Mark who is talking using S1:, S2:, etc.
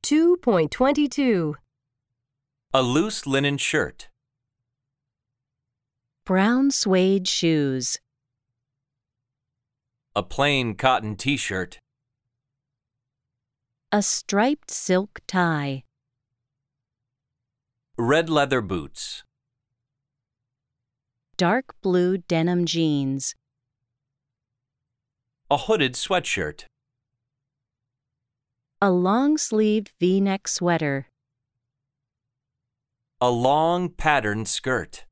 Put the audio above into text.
S1: 2.22.
S2: A loose linen shirt.
S1: Brown suede shoes.
S2: A plain cotton t-shirt.
S1: A striped silk tie.
S2: Red leather boots.
S1: Dark blue denim jeans.
S2: A hooded sweatshirt.
S1: A long-sleeved V-neck sweater.
S2: A long patterned skirt.